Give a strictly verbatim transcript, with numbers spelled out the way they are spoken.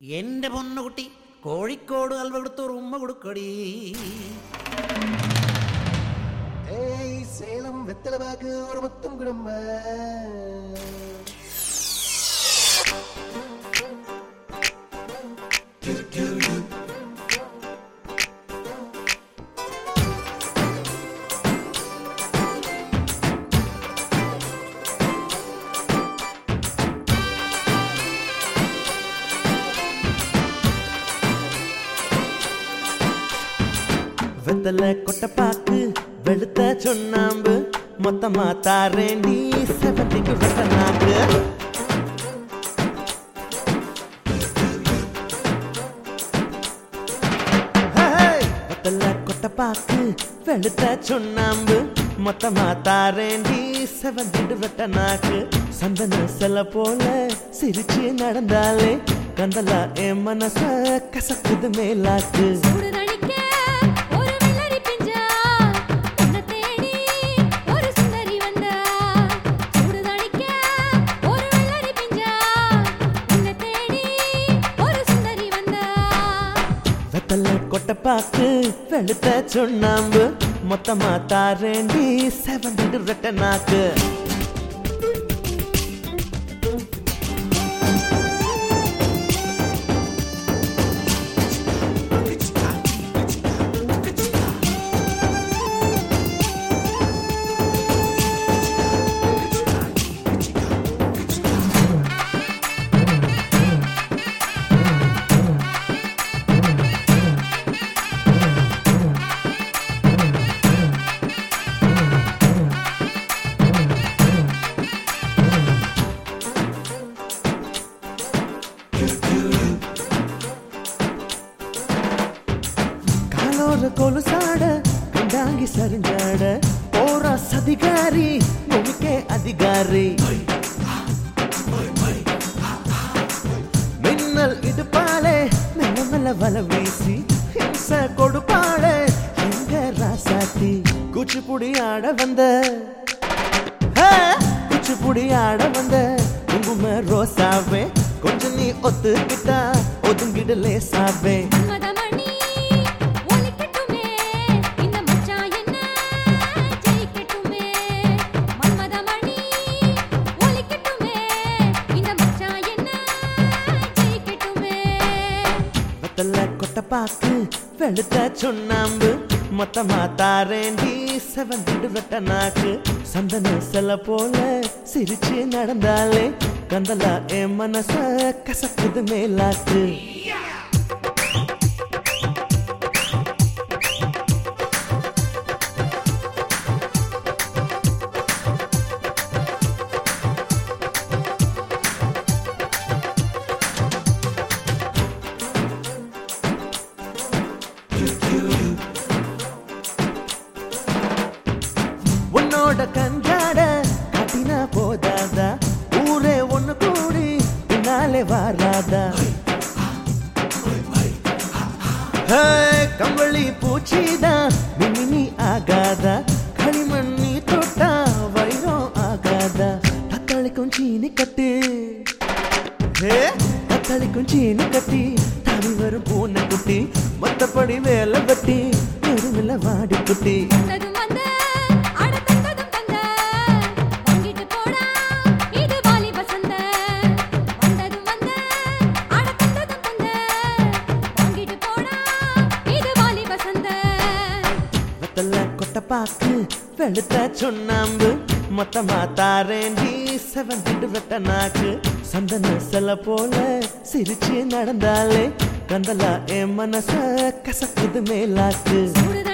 എന്റെ പൊന്നുകുട്ടി കോഴിക്കോട് അൽവ കൊടുത്തൊരു ഉമ്മ കൊടുക്കടി. ഏയ് സേലം വെത്തലവാക്ക് ഒരു മുത്തം കുടുംബ வெத்தல கொட்டப்பாக்கு வெளுத்த சொன்னாம்பு மொத்தமா தாரேண்டி செவந்திக்கு வெட்டனாக்கு. வெத்தல கொட்டப்பாக்கு வெளுத்த சொன்னாம்பு மொத்தமா தாரேண்டி செவந்திட்டு வெட்டனாக்கு. சந்தன செல போல சிரிச்சு நடந்தாலே கந்தலா என் மனச கசக்குது மேலாக்கு. கொட்டப்பாக்கு வெளுத்த சொன்னாம்பு மொத்தமா தாரேண்டி செவந்திட்டு வெட்டனாக்கு. கொலுசாட கண்டாங்கி சரிஞ்சாட போற சதிகாரி பூமிக்கே அதிகாரி. மின்னல் இடுப்பாளே மெல்ல மெல்ல வல வீசி ஹிம்ச கொடுப்பாளே எங்க ராசாத்தி. குச்சிப்புடி ஆட வந்த குச்சிப்புடி ஆட வந்த குங்கும ரோசாவே கொஞ்சம் நீ ஒத்துக்கிட்டா ஒதுங்கிடலே சாவே. கொட்டப்பாக்கு வெளுத்த சொன்னாம்பு மொத்தமா தாரேண்டி செவந்திட்டு வெட்டனாக்கு. சந்தன செல போல சிரிச்சு நடந்தாலே கந்தலா என் மனச கசக்குது மேலாக்கு. உன்னோட கஞ்சாட கட்டினா போதாதா ஊரே ஒண்ணு கூடி பின்னாலே வாராதா. கம்பளி பூச்சிதான் மின்னி ஆகாதா களிமண்ணி தொட்டா வைரம் ஆகாதா. தக்காளிக்கும் சீனி கட்டு தக்காளிக்கும் சீனி கட்டி தனி வரும் பூனை குட்டி மத்தப்படி வேலை கட்டி எருவில வாடி குட்டி. கொட்டப்பாக்கு வெளுத்த சொன்னாம்பு மொத்தமா தாரேண்டி செவந்திட்டு வெட்டனாக்கு. சந்தன செல போல சிரிச்சு நடந்தாலே கந்தலா என் மனச கசக்குது மேலாக்கு.